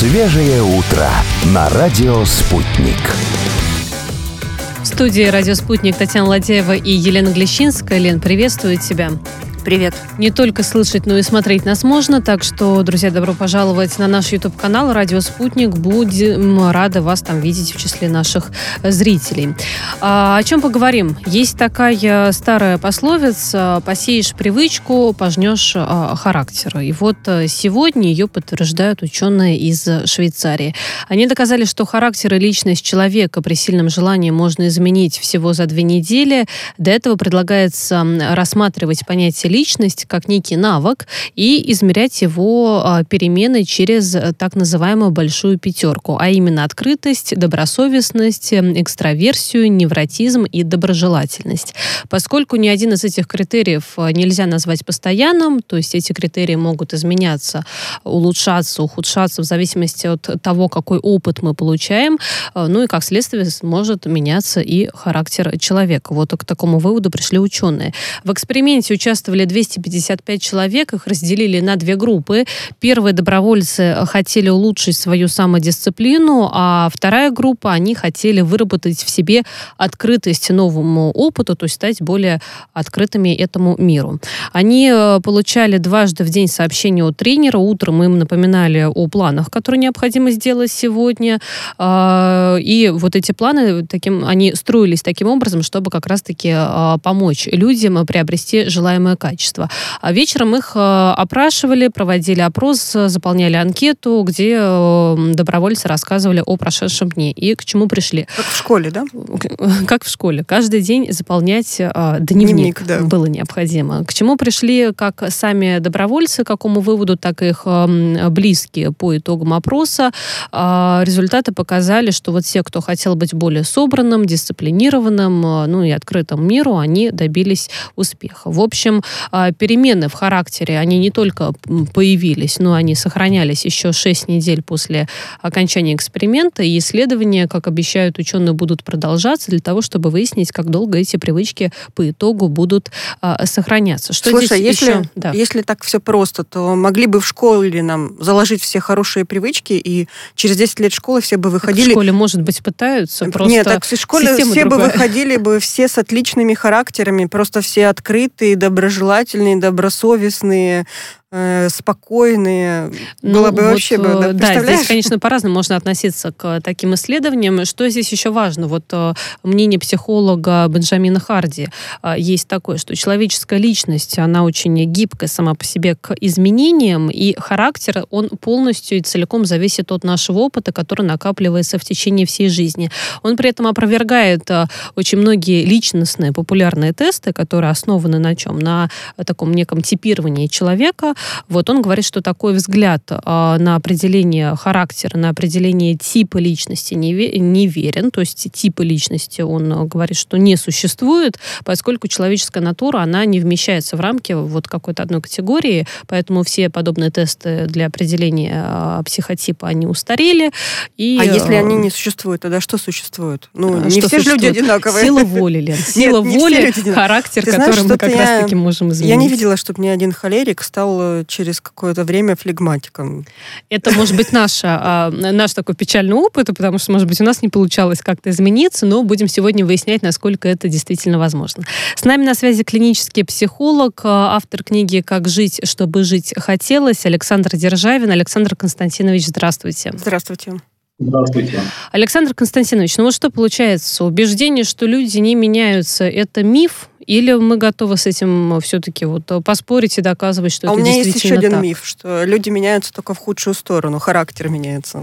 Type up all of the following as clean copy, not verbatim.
Свежее утро на радио «Спутник». В студии «Радио Спутник» Татьяна Ладеева и Елена Глещинская. Лен, приветствую тебя. Привет. Не только слышать, но и смотреть нас можно. Так что, друзья, добро пожаловать на наш YouTube-канал «Радио Спутник». Будем рады вас там видеть в числе наших зрителей. О чем поговорим? Есть такая старая пословица: «Посеешь привычку, пожнешь характер». И вот сегодня ее подтверждают ученые из Швейцарии. Они доказали, что характер и личность человека при сильном желании можно изменить всего за 2 недели. До этого предлагается рассматривать понятие личность как некий навык и измерять его перемены через так называемую большую пятерку, а именно открытость, добросовестность, экстраверсию, невротизм и доброжелательность. Поскольку ни один из этих критериев нельзя назвать постоянным, то есть эти критерии могут изменяться, улучшаться, ухудшаться в зависимости от того, какой опыт мы получаем, ну и как следствие может меняться и характер человека. Вот к такому выводу пришли ученые. В эксперименте участвовали 255 человек, их разделили на 2 группы. Первые добровольцы хотели улучшить свою самодисциплину, а вторая группа, они хотели выработать в себе открытость новому опыту, то есть стать более открытыми этому миру. Они получали дважды в день сообщения от тренера. Утром им напоминали о планах, которые необходимо сделать сегодня. И вот эти планы, они строились таким образом, чтобы как раз-таки помочь людям приобрести желаемое качество. А вечером их опрашивали, проводили опрос, заполняли анкету, где добровольцы рассказывали о прошедшем дне и к чему пришли. Как в школе, да? Как в школе. Каждый день заполнять дневник да. было необходимо. К чему пришли как сами добровольцы, к какому выводу, так и их близкие по итогам опроса. Результаты показали, что вот те, кто хотел быть более собранным, дисциплинированным, ну и открытым миру, они добились успеха. В общем, перемены в характере, они не только появились, но они сохранялись еще 6 недель после окончания эксперимента, и исследования, как обещают ученые, будут продолжаться для того, чтобы выяснить, как долго эти привычки по итогу будут сохраняться. Что Слушай, здесь если так все просто, то могли бы в школе нам заложить все хорошие привычки, и через 10 лет школы все бы выходили... Так в школе, может быть, пытаются, просто Нет, так в школе все бы выходили бы все с отличными характерами, просто все открытые, доброжелательные, добросовестные, спокойные. Было бы вообще... Да, здесь, конечно, по-разному можно относиться к таким исследованиям. Что здесь еще важно? Вот мнение психолога Бенджамина Харди есть такое, что человеческая личность, она очень гибкая сама по себе к изменениям, и характер, он полностью и целиком зависит от нашего опыта, который накапливается в течение всей жизни. Он при этом опровергает очень многие личностные популярные тесты, которые основаны на чем? На таком неком типировании человека. Вот он говорит, что такой взгляд на определение характера, на определение типа личности неверен. То есть типа личности, он говорит, что не существует, поскольку человеческая натура, она не вмещается в рамки вот какой-то одной категории, поэтому все подобные тесты для определения психотипа, они устарели. А если они не существуют, тогда что существует? Не все же люди одинаковые. Сила воли, Лен. Сила воли, характер, который мы как раз-таки можем изменить. Я не видела, чтобы ни один холерик стал через какое-то время флегматиком. Это, может быть, наш такой печальный опыт, потому что, может быть, у нас не получалось как-то измениться, но будем сегодня выяснять, насколько это действительно возможно. С нами на связи клинический психолог, автор книги «Как жить, чтобы жить хотелось» Александр Державин. Александр Константинович, здравствуйте. Здравствуйте. Здравствуйте. Александр Константинович, вот что получается? Убеждение, что люди не меняются, это миф? Или мы готовы с этим все-таки поспорить и доказывать, что это действительно так? У меня есть еще один миф, что люди меняются только в худшую сторону, характер меняется.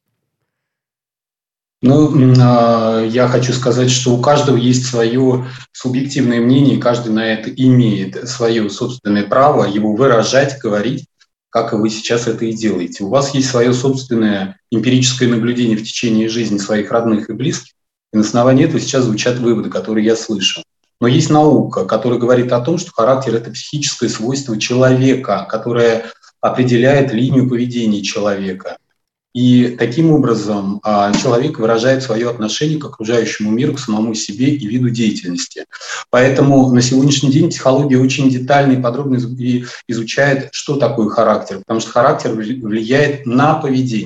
Я хочу сказать, что у каждого есть свое субъективное мнение, и каждый на это имеет свое собственное право его выражать, говорить, как и вы сейчас это и делаете. У вас есть свое собственное эмпирическое наблюдение в течение жизни своих родных и близких, и на основании этого сейчас звучат выводы, которые я слышу. Но есть наука, которая говорит о том, что характер – это психическое свойство человека, которое определяет линию поведения человека. И таким образом человек выражает свое отношение к окружающему миру, к самому себе и виду деятельности. Поэтому на сегодняшний день психология очень детально и подробно изучает, что такое характер, потому что характер влияет на поведение.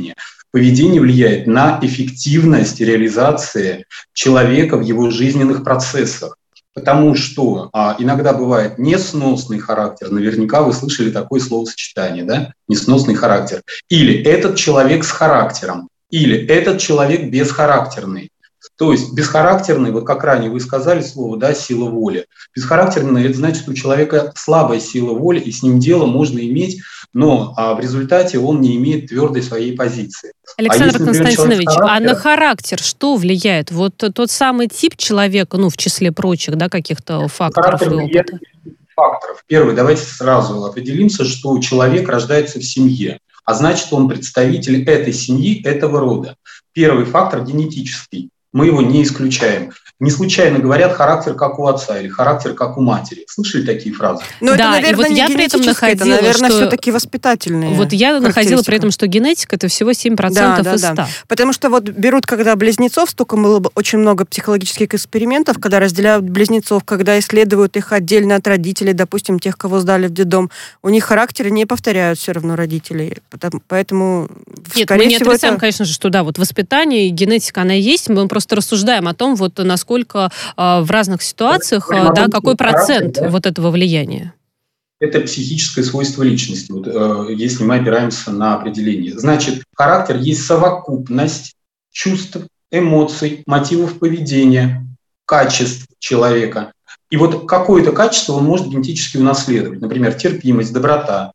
Поведение влияет на эффективность реализации человека в его жизненных процессах. Потому что иногда бывает несносный характер. Наверняка вы слышали такое словосочетание, да? Несносный характер. Или этот человек с характером. Или этот человек бесхарактерный. То есть бесхарактерный, вот как ранее вы сказали слово, да, сила воли. Бесхарактерный – это значит, что у человека слабая сила воли, и с ним дело можно иметь, но в результате он не имеет твердой своей позиции. Александр Константинович, а на характер что влияет? Вот тот самый тип человека, в числе прочих, да, каких-то факторов и опыта? Факторов. Первый, давайте сразу определимся, что человек рождается в семье, а значит, он представитель этой семьи, этого рода. Первый фактор генетический. Мы его не исключаем. Не случайно говорят характер как у отца или характер как у матери. Слышали такие фразы? Но это, наверное, и вот я при этом находила, это, наверное, все-таки воспитательные. Вот я находила при этом, что генетика – это всего 7% из 100. Потому что вот берут, когда близнецов, столько было очень много психологических экспериментов, когда разделяют близнецов, когда исследуют их отдельно от родителей, допустим, тех, кого сдали в детдом, у них характеры не повторяют все равно родителей. Поэтому, нет, мы не отрицаем, конечно же, что да, вот воспитание и генетика, она есть, мы просто рассуждаем о том, вот насколько в разных ситуациях, да, какой процент вот этого влияния. Это психическое свойство личности, вот, если мы опираемся на определение. Значит, характер есть совокупность чувств, эмоций, мотивов поведения, качеств человека. И вот какое-то качество он может генетически унаследовать. Например, терпимость, доброта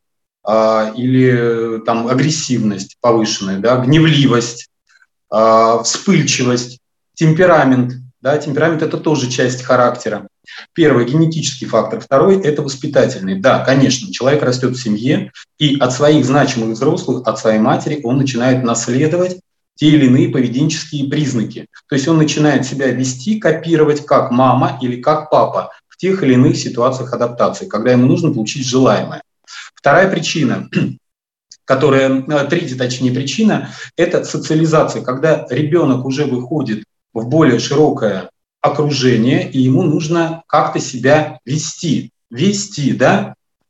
или там, агрессивность повышенная, да, гневливость, вспыльчивость, темперамент. Да, темперамент – это тоже часть характера. Первый – генетический фактор. Второй – это воспитательный. Да, конечно, человек растет в семье, и от своих значимых взрослых, от своей матери, он начинает наследовать те или иные поведенческие признаки. То есть он начинает себя вести, копировать как мама или как папа в тех или иных ситуациях адаптации, когда ему нужно получить желаемое. Вторая причина – третья, точнее, причина – это социализация, когда ребенок уже выходит в более широкое окружение, и ему нужно как-то себя вести, да,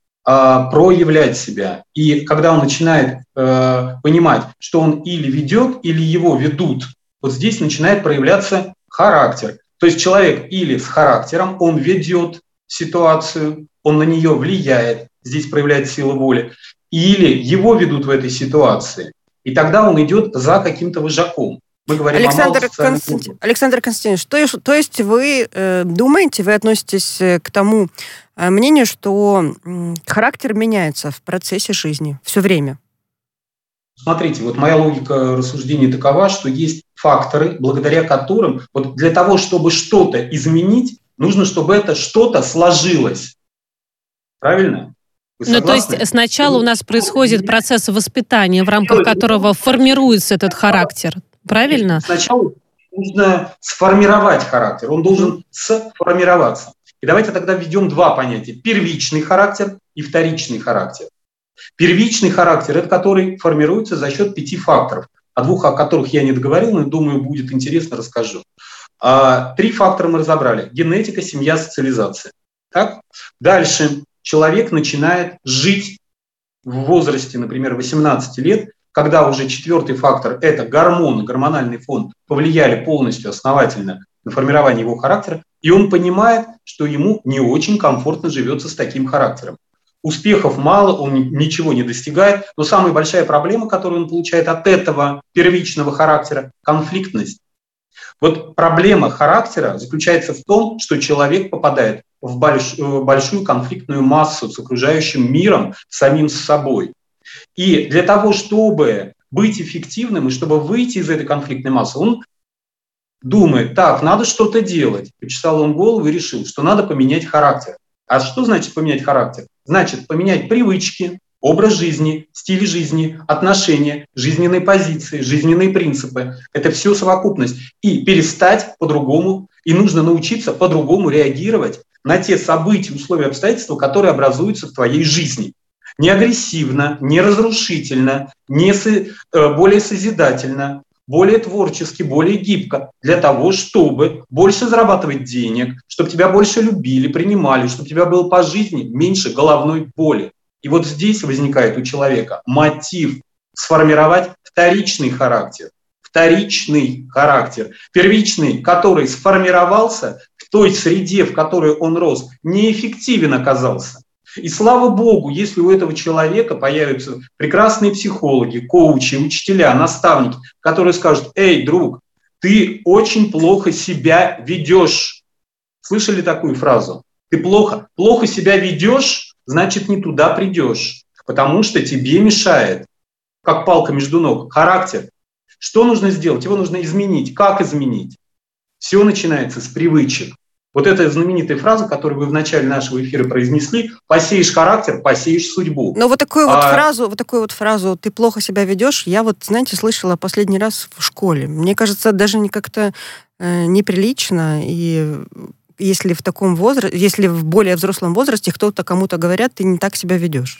проявлять себя. И когда он начинает понимать, что он или ведет, или его ведут, вот здесь начинает проявляться характер. То есть человек или с характером, он ведет ситуацию, он на нее влияет, здесь проявляет сила воли, или его ведут в этой ситуации, и тогда он идет за каким-то вожаком. Мы говорим Александр Константинович, то есть вы думаете, вы относитесь к тому мнению, что характер меняется в процессе жизни все время? Смотрите, вот моя логика рассуждений такова, что есть факторы, благодаря которым вот для того, чтобы что-то изменить, нужно, чтобы это что-то сложилось. Правильно? То есть сначала у нас происходит процесс воспитания, в рамках которого формируется этот характер. Правильно? Сначала нужно сформировать характер, он должен сформироваться. И давайте тогда введем два понятия. Первичный характер и вторичный характер. Первичный характер – это который формируется за счет 5 факторов, о 2 о которых я не договорил, но, думаю, будет интересно, расскажу. 3 фактора мы разобрали. Генетика, семья, социализация. Так? Дальше человек начинает жить в возрасте, например, 18 лет, когда уже 4-й фактор – это гормоны, гормональный фон, повлияли полностью, основательно на формирование его характера, и он понимает, что ему не очень комфортно живется с таким характером. Успехов мало, он ничего не достигает, но самая большая проблема, которую он получает от этого первичного характера – конфликтность. Вот проблема характера заключается в том, что человек попадает в большую конфликтную массу с окружающим миром, самим с собой. И для того, чтобы быть эффективным и чтобы выйти из этой конфликтной массы, он думает, так, надо что-то делать. Почесал он голову и решил, что надо поменять характер. А что значит поменять характер? Значит, поменять привычки, образ жизни, стиль жизни, отношения, жизненные позиции, жизненные принципы. Это все совокупность. И перестать по-другому, и нужно научиться по-другому реагировать на те события, условия, обстоятельства, которые образуются в твоей жизни. Не агрессивно, не разрушительно, более созидательно, более творчески, более гибко, для того, чтобы больше зарабатывать денег, чтобы тебя больше любили, принимали, чтобы у тебя было по жизни меньше головной боли. И вот здесь возникает у человека мотив сформировать вторичный характер. Вторичный характер. Первичный, который сформировался в той среде, в которой он рос, неэффективен оказался. И слава богу, если у этого человека появятся прекрасные психологи, коучи, учителя, наставники, которые скажут: «Эй, друг, ты очень плохо себя ведешь». Слышали такую фразу? Ты плохо себя ведешь, значит, не туда придешь, потому что тебе мешает, как палка между ног, характер. Что нужно сделать? Его нужно изменить. Как изменить? Все начинается с привычек. Вот эта знаменитая фраза, которую вы в начале нашего эфира произнесли: «Посеешь характер, посеешь судьбу». Но вот такую вот фразу «ты плохо себя ведешь», я знаете, слышала последний раз в школе. Мне кажется, даже как-то неприлично, и если в таком возрасте, если в более взрослом возрасте кто-то кому-то говорят: ты не так себя ведешь.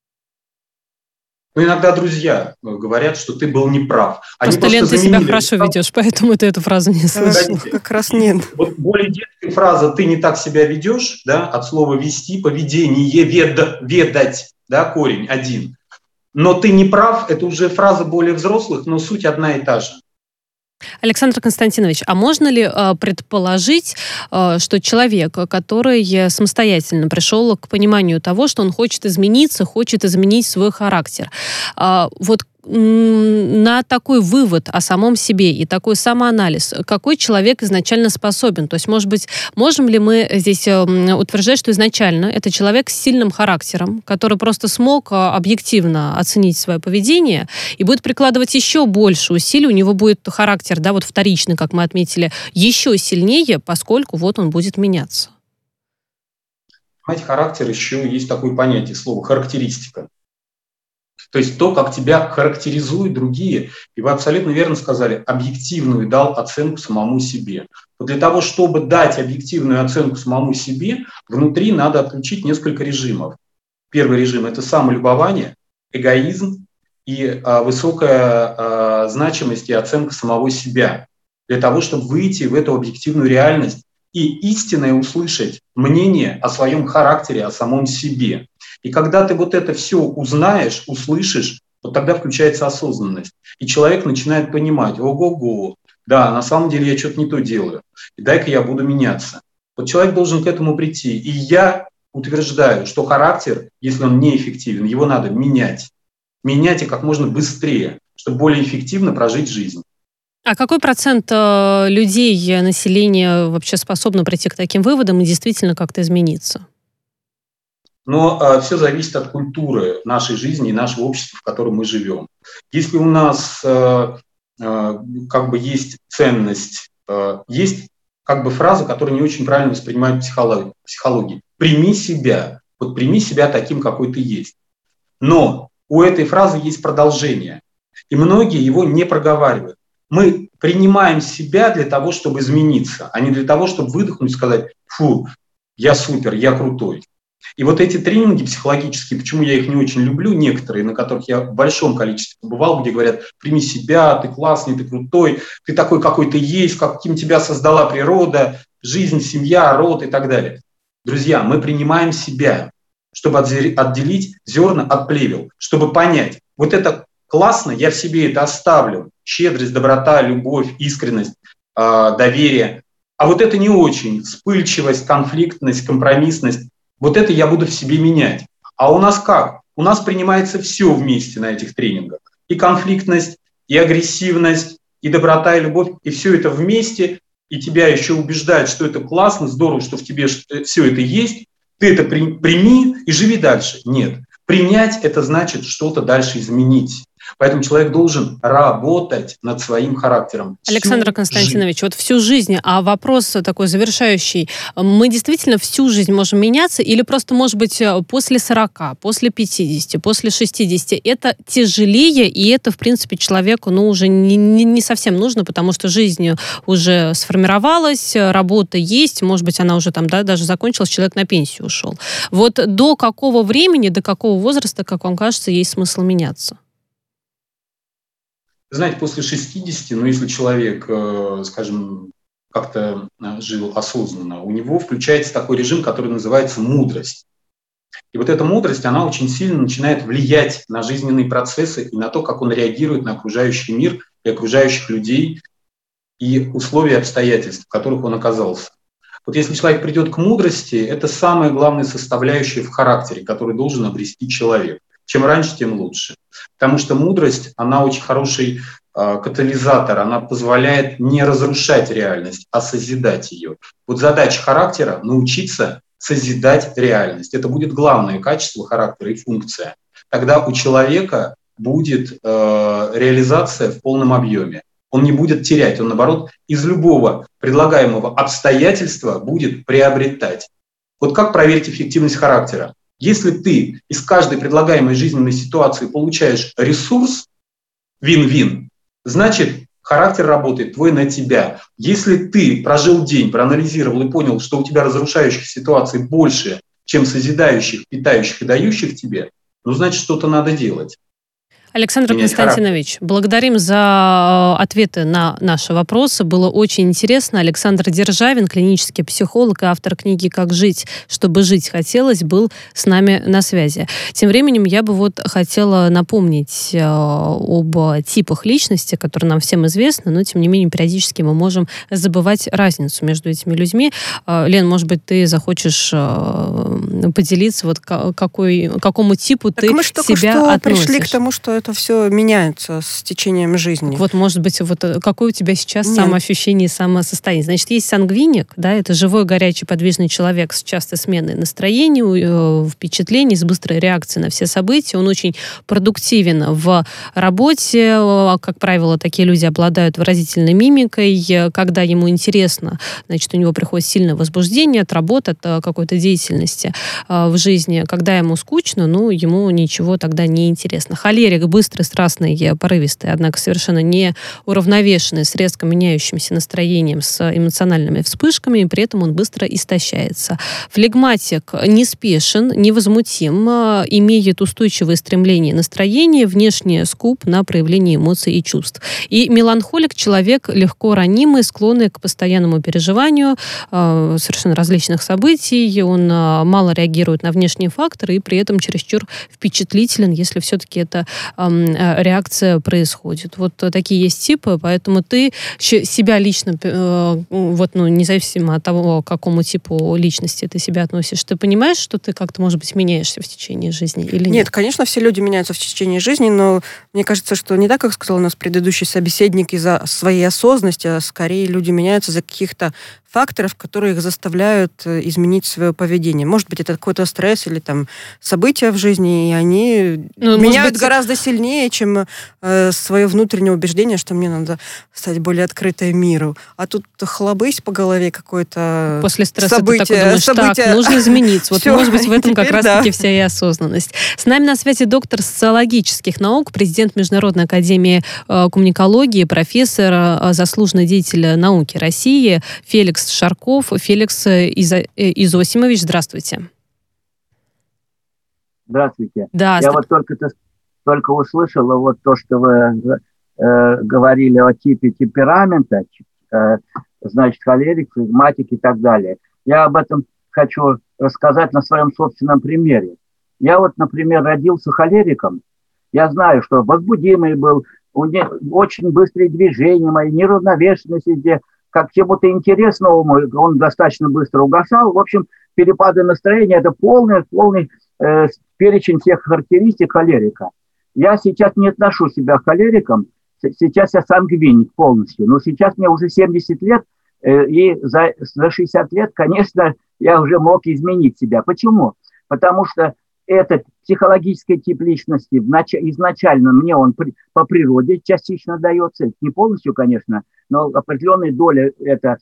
Но иногда друзья говорят, что ты был неправ. Просто, Лен, ты себя хорошо ведешь, поэтому ты эту фразу не слышал. Как раз нет. Вот более детская фраза «ты не так себя ведешь», да, от слова «вести», поведение, ведать, да, корень один. Но «ты не прав» — это уже фраза более взрослых, но суть одна и та же. Александр Константинович, а можно ли предположить, что человек, который самостоятельно пришел к пониманию того, что он хочет измениться, хочет изменить свой характер, вот на такой вывод о самом себе и такой самоанализ, какой человек изначально способен? То есть, может быть, можем ли мы здесь утверждать, что изначально это человек с сильным характером, который просто смог объективно оценить свое поведение и будет прикладывать еще больше усилий, у него будет характер, да, вот вторичный, как мы отметили, еще сильнее, поскольку вот он будет меняться? Понимаете, характер еще есть такое понятие, слово характеристика. То есть то, как тебя характеризуют другие, и вы абсолютно верно сказали, объективную дал оценку самому себе. Вот для того, чтобы дать объективную оценку самому себе, внутри надо отключить несколько режимов. Первый режим – это самолюбование, эгоизм и высокая значимость и оценка самого себя. Для того, чтобы выйти в эту объективную реальность и истинное услышать мнение о своем характере, о самом себе. И когда ты вот это все узнаешь, услышишь, вот тогда включается осознанность. И человек начинает понимать: ого-го, да, на самом деле я что-то не то делаю, и дай-ка я буду меняться. Вот человек должен к этому прийти. И я утверждаю, что характер, если он неэффективен, его надо менять. Менять и как можно быстрее, чтобы более эффективно прожить жизнь. А какой процент людей, населения вообще способно прийти к таким выводам и действительно как-то измениться? Но все зависит от культуры нашей жизни и нашего общества, в котором мы живем. Если у нас как бы есть ценность, есть как бы фраза, которую не очень правильно воспринимают психологи. Прими себя. Вот прими себя таким, какой ты есть. Но у этой фразы есть продолжение. И многие его не проговаривают. Мы принимаем себя для того, чтобы измениться, а не для того, чтобы выдохнуть и сказать: фу, я супер, я крутой. И вот эти тренинги психологические, почему я их не очень люблю, некоторые, на которых я в большом количестве побывал, где говорят: прими себя, ты классный, ты крутой, ты такой, какой ты есть, каким тебя создала природа, жизнь, семья, род и так далее. Друзья, мы принимаем себя, чтобы отделить зерна от плевел, чтобы понять: вот это классно, я в себе это оставлю. Щедрость, доброта, любовь, искренность, доверие. А вот это не очень. Вспыльчивость, конфликтность, компромиссность. Вот это я буду в себе менять. А у нас как? У нас принимается все вместе на этих тренингах. И конфликтность, и агрессивность, и доброта, и любовь. И все это вместе. И тебя еще убеждают, что это классно, здорово, что в тебе все это есть. Ты это прими и живи дальше. Нет. Принять – это значит что-то дальше изменить. Поэтому человек должен работать над своим характером. Александр Константинович, вот всю жизнь, а вопрос такой завершающий. Мы действительно всю жизнь можем меняться или просто, может быть, после 40, после 50, после 60 это тяжелее, и это, в принципе, человеку уже не совсем нужно, потому что жизнь уже сформировалась, работа есть, может быть, она уже там, да, даже закончилась, человек на пенсию ушел. Вот до какого времени, до какого возраста, как вам кажется, есть смысл меняться? Знаете, после 60, если человек, скажем, как-то жил осознанно, у него включается такой режим, который называется мудрость. И И вот эта мудрость, она очень сильно начинает влиять на жизненные процессы и на то, как он реагирует на окружающий мир и окружающих людей и условия и обстоятельств, в которых он оказался. Вот если человек придет к мудрости, это самая главная составляющая в характере, который должен обрести человек. Чем раньше, тем лучше. Потому что мудрость, она очень хороший катализатор, она позволяет не разрушать реальность, а созидать ее. Вот задача характера — научиться созидать реальность. Это будет главное качество характера и функция. Тогда у человека будет реализация в полном объеме. Он не будет терять, он, наоборот, из любого предлагаемого обстоятельства будет приобретать. Вот как проверить эффективность характера? Если ты из каждой предлагаемой жизненной ситуации получаешь ресурс, вин-вин, значит, характер работает твой на тебя. Если ты прожил день, проанализировал и понял, что у тебя разрушающих ситуаций больше, чем созидающих, питающих и дающих тебе, ну, значит, что-то надо делать. Александр Константинович, благодарим за ответы на наши вопросы. Было очень интересно. Александр Державин, клинический психолог и автор книги «Как жить, чтобы жить хотелось», был с нами на связи. Тем временем я бы вот хотела напомнить об типах личности, которые нам всем известны, но тем не менее периодически мы можем забывать разницу между этими людьми. Лен, может быть, ты захочешь поделиться, вот какому типу так ты мы себя относишь? Пришли к тому, что это все меняется с течением жизни. Вот, может быть, вот какое у тебя сейчас самоощущение и самосостояние? Значит, есть сангвиник, да, это живой, горячий, подвижный человек с частой сменой настроения, впечатлений, с быстрой реакцией на все события. Он очень продуктивен в работе. Как правило, такие люди обладают выразительной мимикой. Когда ему интересно, значит, у него приходит сильное возбуждение от работы, от какой-то деятельности в жизни. Когда ему скучно, ну, ему ничего тогда не интересно. Холерик быстрый, страстный, порывистый, однако совершенно не уравновешенный, с резко меняющимся настроением, с эмоциональными вспышками, и при этом он быстро истощается. Флегматик неспешен, невозмутим, имеет устойчивое стремление и настроение, внешне скуп на проявление эмоций и чувств. И меланхолик — человек легко ранимый, склонный к постоянному переживанию совершенно различных событий, он мало реагирует на внешние факторы и при этом чересчур впечатлителен, если все-таки это реакция происходит. Вот такие есть типы, поэтому ты себя лично, вот, ну, независимо от того, к какому типу личности ты себя относишь, ты понимаешь, что ты как-то, может быть, меняешься в течение жизни или нет? Нет, конечно, все люди меняются в течение жизни, но мне кажется, что не так, как сказал у нас предыдущий собеседник, из-за своей осознанности, а скорее люди меняются за каких-то факторов, которые их заставляют изменить свое поведение. Может быть, это какой-то стресс или там события в жизни, и они меняют гораздо сильнее, чем свое внутреннее убеждение, что мне надо стать более открытой миру. А тут хлобысь по голове какое-то после стресса событие, ты такой думаешь, так, нужно измениться. Вот, может быть, в этом как раз-таки вся и осознанность. С нами на связи доктор социологических наук, президент Международной академии коммуникологии, профессор, заслуженный деятель науки России Феликс Шарков. Феликс Изосимович, здравствуйте. Здравствуйте. Да, я вот только услышала вот то, что вы говорили о типе темперамента, значит, холерик, флегматик и так далее. Я об этом хочу рассказать на своем собственном примере. Я вот, например, родился холериком. Я знаю, что возбудимый был, очень быстрые движения мои, неравновешенность везде. Как чему-то интересному он достаточно быстро угасал. В общем, перепады настроения – это полный перечень всех характеристик холерика. Я сейчас не отношу себя холериком, сейчас я сангвиник полностью. Но сейчас мне уже 70 лет, и за 60 лет, конечно, я уже мог изменить себя. Почему? Потому что этот психологический тип личности изначально мне он по природе частично дается, не полностью, конечно, но определенная доля это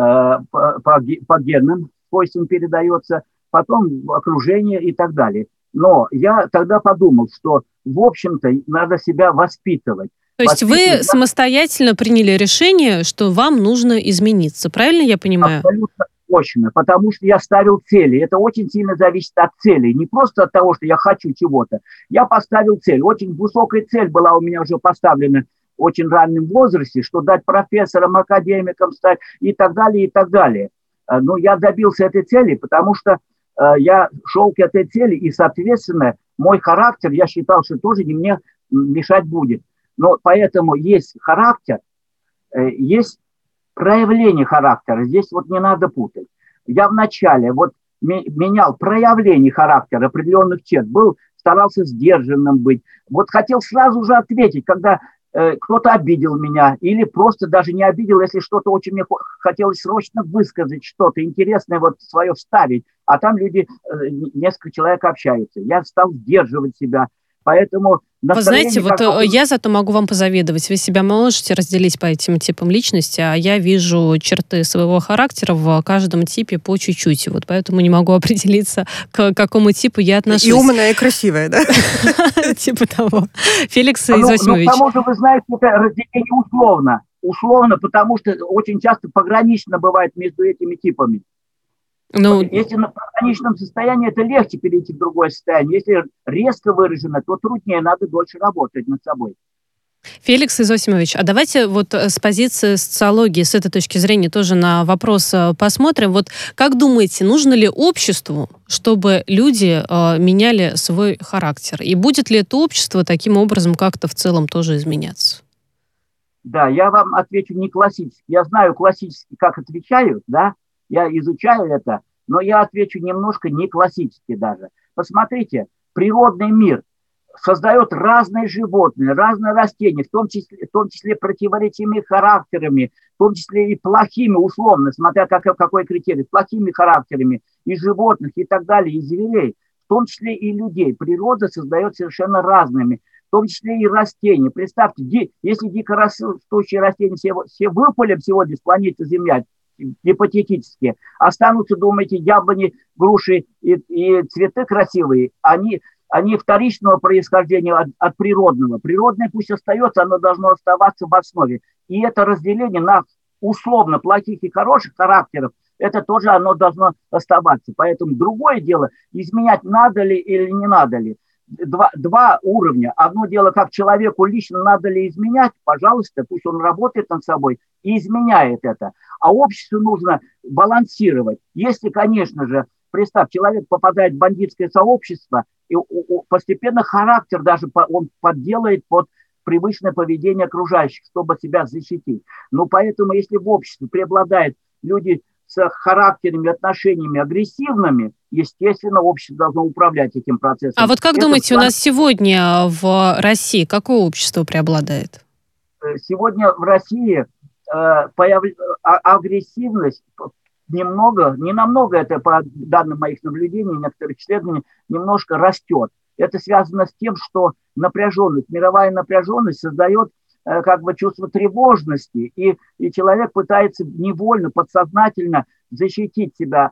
по генным свойствам передается, потом окружение и так далее. Но я тогда подумал, что, в общем-то, надо себя воспитывать. То есть вы самостоятельно приняли решение, что вам нужно измениться, правильно я понимаю? Абсолютно точно, потому что я ставил цели. Это очень сильно зависит от целей. Не просто от того, что я хочу чего-то. Я поставил цель. Очень высокая цель была у меня уже поставлена в очень раннем возрасте, что дать профессорам, академикам стать и так далее, и так далее. Но я добился этой цели, потому что я шел к этой цели, и, соответственно, мой характер, я считал, что тоже не мне мешать будет. Но поэтому есть характер, есть проявление характера. Здесь вот не надо путать. Я вначале вот менял проявление характера определенных черт, старался сдержанным быть. Вот хотел сразу же ответить, когда кто-то обидел меня, или просто даже не обидел, если что-то очень мне хотелось срочно высказать, что-то интересное вот свое вставить, а там люди, несколько человек общаются. Я стал сдерживать себя, поэтому... Вы знаете, вот я зато могу вам позавидовать. Вы себя можете разделить по этим типам личности, а я вижу черты своего характера в каждом типе по чуть-чуть. Вот поэтому не могу определиться, к какому типу я отношусь. И умная, и красивая, да? Типа того. Феликс Изосимович. К тому же, вы знаете, это разделение условно. Условно, потому что очень часто погранично бывает между этими типами. Если на пограничном состоянии, это легче перейти в другое состояние. Если резко выражено, то труднее, надо дольше работать над собой. Феликс Изосимович, а давайте вот с позиции социологии, с этой точки зрения тоже на вопрос посмотрим. Вот как думаете, нужно ли обществу, чтобы люди меняли свой характер? И будет ли это общество таким образом как-то в целом тоже изменяться? Да, я вам отвечу не классически. Я знаю классически, как отвечают, да, я изучаю это, но я отвечу немножко не классически даже. Посмотрите, природный мир создает разные животные, разные растения, в том числе противоречивыми характерами, в том числе и плохими, условно, смотря какой критерий, плохими характерами и животных, и так далее, и зверей, в том числе и людей. Природа создает совершенно разными, в том числе и растения. Представьте, если дикорастущие растения все выпалим сегодня с планеты Земля, гипотетически, останутся, думаете, яблони, груши и цветы красивые, они вторичного происхождения от природного. Природное пусть остается, оно должно оставаться в основе. И это разделение на условно плохих и хороших характеров, это тоже оно должно оставаться. Поэтому другое дело, изменять надо ли или не надо ли. Два уровня. Одно дело, как человеку лично надо ли изменять, пожалуйста, пусть он работает над собой и изменяет это. А обществу нужно балансировать. Если, конечно же, представь, человек попадает в бандитское сообщество, и постепенно характер даже он подделает под привычное поведение окружающих, чтобы себя защитить. Но поэтому, если в обществе преобладают люди с характерами, отношениями агрессивными, естественно, общество должно управлять этим процессом. А вот как думаете, у нас сегодня в России какое общество преобладает? Сегодня в России агрессивность немного, не намного, это по данным моих наблюдений, некоторых исследований, немножко растет. Это связано с тем, что напряженность, мировая напряженность создает как бы чувство тревожности, и человек пытается невольно, подсознательно защитить себя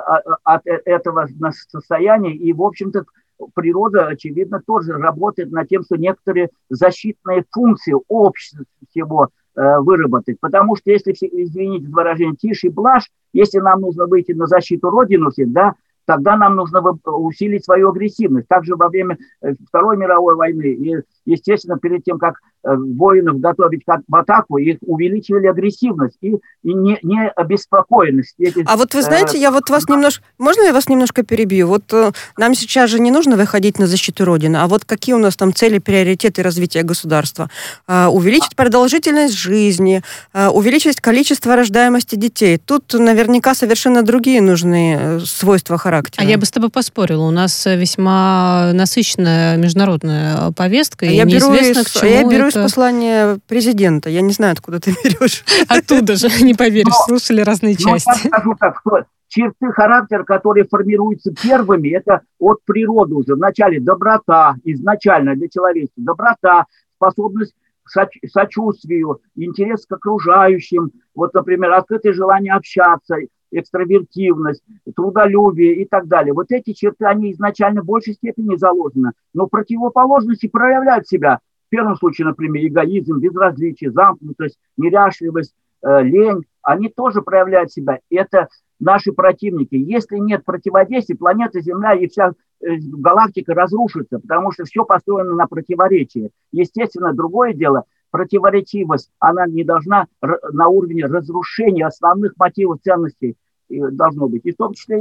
от этого состояния, и, в общем-то, природа, очевидно, тоже работает над тем, что некоторые защитные функции общества всего выработать. Потому что если, извините за выражение, тишь и блажь, если нам нужно выйти на защиту Родины всегда, тогда нам нужно усилить свою агрессивность. Также во время Второй мировой войны, и, естественно, перед тем, как воинов готовить в атаку, их увеличивали агрессивность и не обеспокоенность. А вот вы знаете, я вот вас немножко... Можно я вас немножко перебью? Вот нам сейчас же не нужно выходить на защиту Родины, а вот какие у нас там цели, приоритеты развития государства? Увеличить продолжительность жизни, увеличить количество рождаемости детей. Тут наверняка совершенно другие нужны свойства характера. А я бы с тобой поспорила. У нас весьма насыщенная международная повестка, и неизвестно, к чему я беру из послания президента. Я не знаю, откуда ты берешь. Оттуда же, не поверишь, слушали разные части. Я скажу так, что черты характера, которые формируются первыми, это от природы уже. Вначале доброта, изначально для человечества. Доброта, способность к сочувствию, интерес к окружающим. Вот, например, открытое желание общаться, экстравертивность, трудолюбие и так далее. Вот эти черты, они изначально в большей степени заложены. Но противоположности проявляют себя. В первом случае, например, эгоизм, безразличие, замкнутость, неряшливость, лень. Они тоже проявляют себя. Это наши противники. Если нет противодействия, планета Земля и вся галактика разрушится, потому что все построено на противоречии. Естественно, другое дело, противоречивость, она не должна на уровне разрушения основных мотивов ценностей должно быть. И в том числе и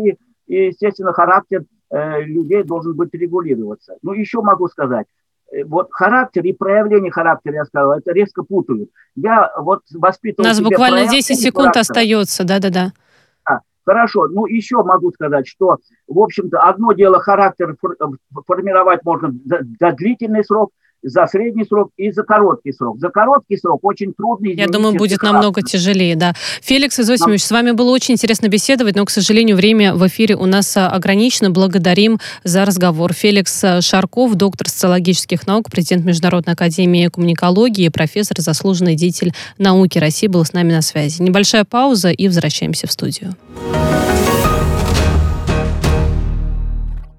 и, естественно, характер людей должен быть регулироваться. Ну, еще могу сказать, вот характер и проявление характера, я сказал, это резко путают. Я вот воспитывал... У нас буквально 10 секунд остается, да-да-да. Хорошо, ну еще могу сказать, что, в общем-то, одно дело характер формировать можно за длительный срок, за средний срок и за короткий срок. За короткий срок очень трудно изменить. Я думаю, будет намного тяжелее, да. Феликс Изосимович, с вами было очень интересно беседовать, но, к сожалению, время в эфире у нас ограничено. Благодарим за разговор. Феликс Шарков, доктор социологических наук, президент Международной академии коммуникологии, профессор, заслуженный деятель науки России, был с нами на связи. Небольшая пауза и возвращаемся в студию.